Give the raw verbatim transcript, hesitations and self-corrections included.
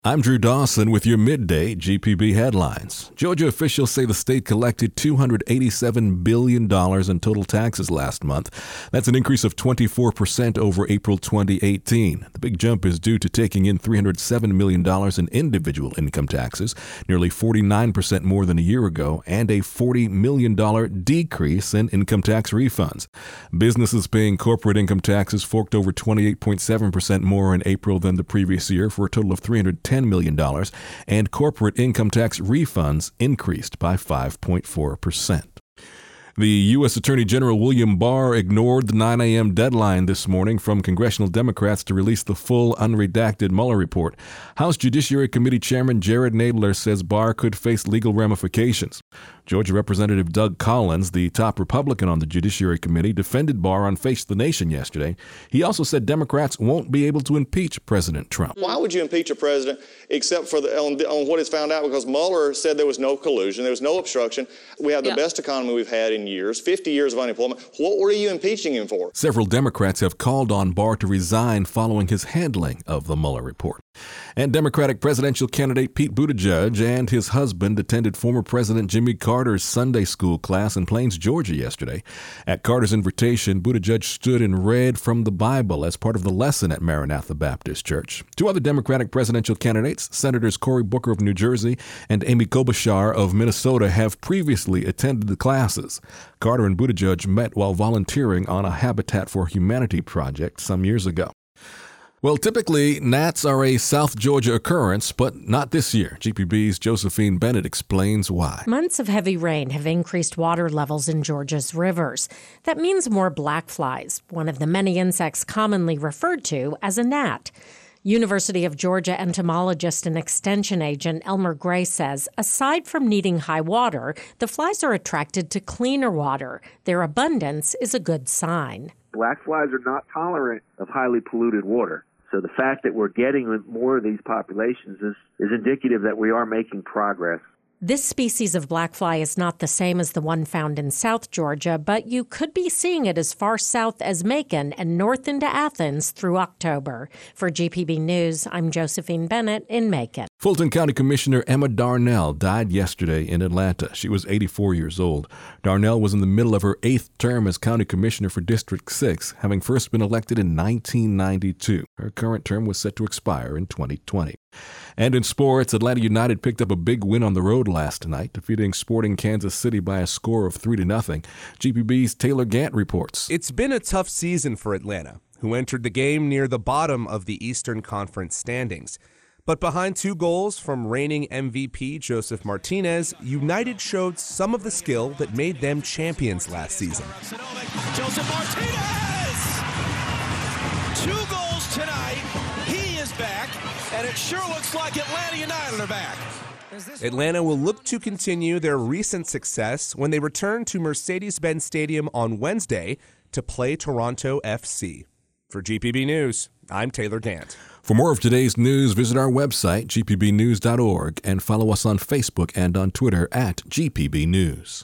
I'm Drew Dawson with your midday G P B headlines. Georgia officials say the state collected two hundred eighty-seven billion dollars in total taxes last month. That's an increase of twenty-four percent over April twenty eighteen. The big jump is due to taking in three hundred seven million dollars in individual income taxes, nearly forty-nine percent more than a year ago, and a forty million dollars decrease in income tax refunds. Businesses paying corporate income taxes forked over twenty-eight point seven percent more in April than the previous year for a total of three hundred ten million dollars, and corporate income tax refunds increased by five point four percent. The U S Attorney General William Barr ignored the nine a.m. deadline this morning from congressional Democrats to release the full unredacted Mueller report. House Judiciary Committee Chairman Jared Nadler says Barr could face legal ramifications. Georgia Representative Doug Collins, the top Republican on the Judiciary Committee, defended Barr on Face the Nation yesterday. He also said Democrats won't be able to impeach President Trump. Why would you impeach a president except for the, on, on what is found out? Because Mueller said there was no collusion, there was no obstruction. We have the yeah. best economy we've had in years, fifty years of unemployment. What were you impeaching him for? Several Democrats have called on Barr to resign following his handling of the Mueller report. And Democratic presidential candidate Pete Buttigieg and his husband attended former President Jimmy Carter's Sunday school class in Plains, Georgia yesterday. At Carter's invitation, Buttigieg stood and read from the Bible as part of the lesson at Maranatha Baptist Church. Two other Democratic presidential candidates, Senators Cory Booker of New Jersey and Amy Klobuchar of Minnesota, have previously attended the classes. Carter and Buttigieg met while volunteering on a Habitat for Humanity project some years ago. Well, typically, gnats are a South Georgia occurrence, but not this year. G P B's Josephine Bennett explains why. Months of heavy rain have increased water levels in Georgia's rivers. That means more black flies, one of the many insects commonly referred to as a gnat. University of Georgia entomologist and extension agent Elmer Gray says, aside from needing high water, the flies are attracted to cleaner water. Their abundance is a good sign. Black flies are not tolerant of highly polluted water. So the fact that we're getting more of these populations is, is indicative that we are making progress. This species of black fly is not the same as the one found in South Georgia, but you could be seeing it as far south as Macon and north into Athens through October. For G P B News, I'm Josephine Bennett in Macon. Fulton County Commissioner Emma Darnell died yesterday in Atlanta. She was eighty-four years old. Darnell was in the middle of her eighth term as county commissioner for District six, having first been elected in nineteen ninety-two. Her current term was set to expire in twenty twenty. And in sports, Atlanta United picked up a big win on the road last night, defeating Sporting Kansas City by a score of three to nothing. G P B's Taylor Gant reports. It's been a tough season for Atlanta, who entered the game near the bottom of the Eastern Conference standings. But behind two goals from reigning M V P Joseph Martinez, United showed some of the skill that made them champions last season. Joseph Martinez! Two goals tonight. He is back, and it sure looks like Atlanta United are back. Atlanta will look to continue their recent success when they return to Mercedes-Benz Stadium on Wednesday to play Toronto F C. For G P B News, I'm Taylor Gant. For more of today's news, visit our website, g p b news dot org, and follow us on Facebook and on Twitter at G P B News.